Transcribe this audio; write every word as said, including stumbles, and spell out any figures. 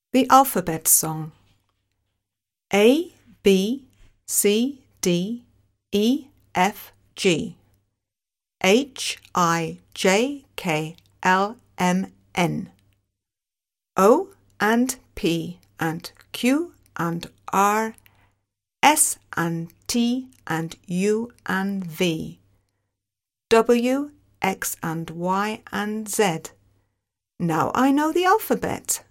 The Alphabet Song. A, B, C, D, E, F, G, H, I, J, K, L, M, N, O and P and Q and R, S and T and U and V, W, X and Y and Z. Now I know the alphabet.